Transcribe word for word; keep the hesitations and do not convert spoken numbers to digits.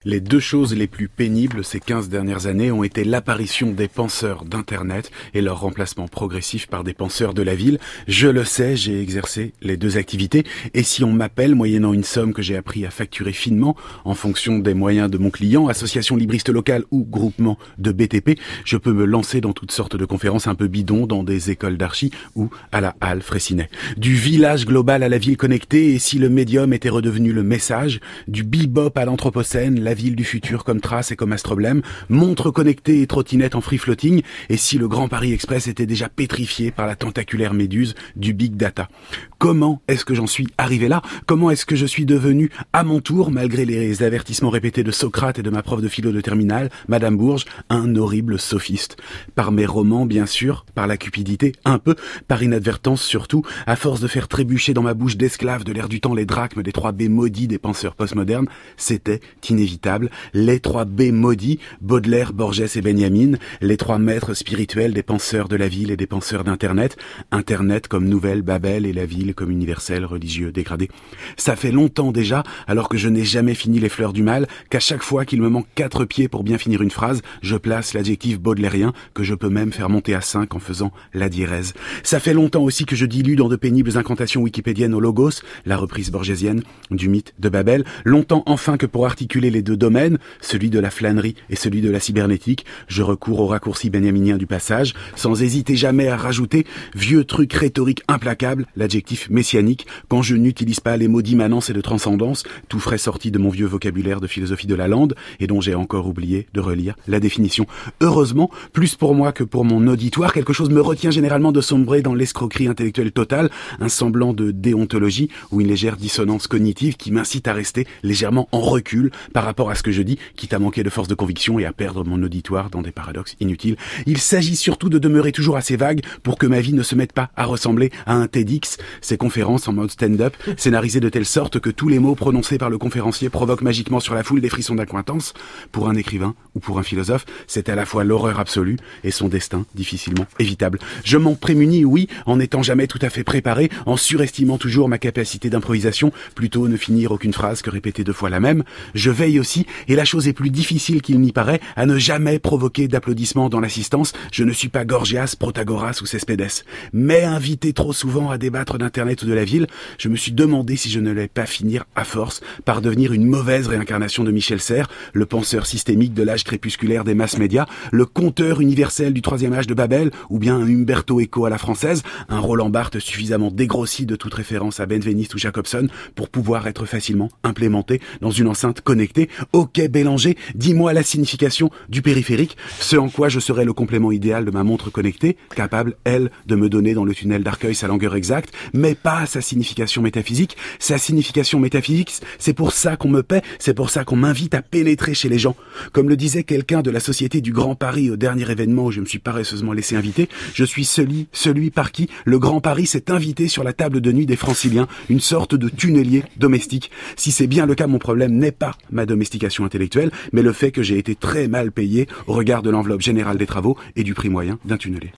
Les deux choses les plus pénibles ces quinze dernières années ont été l'apparition des penseurs d'Internet et leur remplacement progressif par des penseurs de la ville. Je le sais, j'ai exercé les deux activités et si on m'appelle, moyennant une somme que j'ai appris à facturer finement en fonction des moyens de mon client, association libriste locale ou groupement de B T P, je peux me lancer dans toutes sortes de conférences un peu bidons dans des écoles d'archi ou à la Halle Fraissinet. Du village global à la ville connectée et si le médium était redevenu le message, du bebop à l'anthropocène, la ville du futur comme trace et comme astroblème, montre connectée et trottinette en free floating, et si le Grand Paris Express était déjà pétrifié par la tentaculaire méduse du big data. Comment est-ce que j'en suis arrivé là? Comment est-ce que je suis devenu, à mon tour, malgré les avertissements répétés de Socrate et de ma prof de philo de terminale, Madame Bourges, un horrible sophiste? Par mes romans, bien sûr, par la cupidité, un peu, par inadvertance surtout, à force de faire trébucher dans ma bouche d'esclave de l'air du temps les drachmes des trois B maudits des penseurs postmodernes, c'était inévitable. Les trois B maudits, Baudelaire, Borges et Benjamin, les trois maîtres spirituels des penseurs de la ville et des penseurs d'Internet, Internet comme nouvelle Babel et la ville comme universel religieux dégradé. Ça fait longtemps déjà, alors que je n'ai jamais fini les fleurs du mal, qu'à chaque fois qu'il me manque quatre pieds pour bien finir une phrase, je place l'adjectif baudelairien, que je peux même faire monter à cinq en faisant la diérèse. Ça fait longtemps aussi que je dilue dans de pénibles incantations wikipédiennes au logos, la reprise borgésienne du mythe de Babel, longtemps enfin que pour articuler les deux domaines, celui de la flânerie et celui de la cybernétique, je recours au raccourci benjaminien du passage, sans hésiter jamais à rajouter, vieux truc rhétorique implacable, l'adjectif messianique, quand je n'utilise pas les mots d'immanence et de transcendance, tout frais sorti de mon vieux vocabulaire de philosophie de la lande, et dont j'ai encore oublié de relire la définition. Heureusement, plus pour moi que pour mon auditoire, quelque chose me retient généralement de sombrer dans l'escroquerie intellectuelle totale, un semblant de déontologie ou une légère dissonance cognitive qui m'incite à rester légèrement en recul par rapport à ce que je dis, quitte à manquer de force de conviction et à perdre mon auditoire dans des paradoxes inutiles. Il s'agit surtout de demeurer toujours assez vague pour que ma vie ne se mette pas à ressembler à un TEDx, ces conférences en mode stand-up, scénarisées de telle sorte que tous les mots prononcés par le conférencier provoquent magiquement sur la foule des frissons d'accointance. Pour un écrivain ou pour un philosophe, c'est à la fois l'horreur absolue et son destin difficilement évitable. Je m'en prémunis, oui, en n'étant jamais tout à fait préparé, en surestimant toujours ma capacité d'improvisation, plutôt ne finir aucune phrase que répéter deux fois la même. Je veille aussi, et la chose est plus difficile qu'il n'y paraît, à ne jamais provoquer d'applaudissements dans l'assistance. Je ne suis pas Gorgias, Protagoras ou Cespedes. Mais invité trop souvent à débattre d'Internet ou de la ville, je me suis demandé si je ne n'allais pas finir, à force, par devenir une mauvaise réincarnation de Michel Serres, le penseur systémique de l'âge crépusculaire des masses médias, le conteur universel du troisième âge de Babel, ou bien un Umberto Eco à la française, un Roland Barthes suffisamment dégrossi de toute référence à Benveniste ou Jacobson pour pouvoir être facilement implémenté dans une enceinte connectée. Ok Bélanger, dis-moi la signification du périphérique, ce en quoi je serais le complément idéal de ma montre connectée, capable, elle, de me donner dans le tunnel d'Arcueil sa longueur exacte, mais pas sa signification métaphysique. Sa signification métaphysique, c'est pour ça qu'on me paie, c'est pour ça qu'on m'invite à pénétrer chez les gens. Comme le disait quelqu'un de la Société du Grand Paris au dernier événement où je me suis paresseusement laissé inviter, je suis celui, celui par qui le Grand Paris s'est invité sur la table de nuit des Franciliens, une sorte de tunnelier domestique. Si c'est bien le cas, mon problème n'est pas ma domestication intellectuelle, mais le fait que j'ai été très mal payé au regard de l'enveloppe générale des travaux et du prix moyen d'un tunnelier.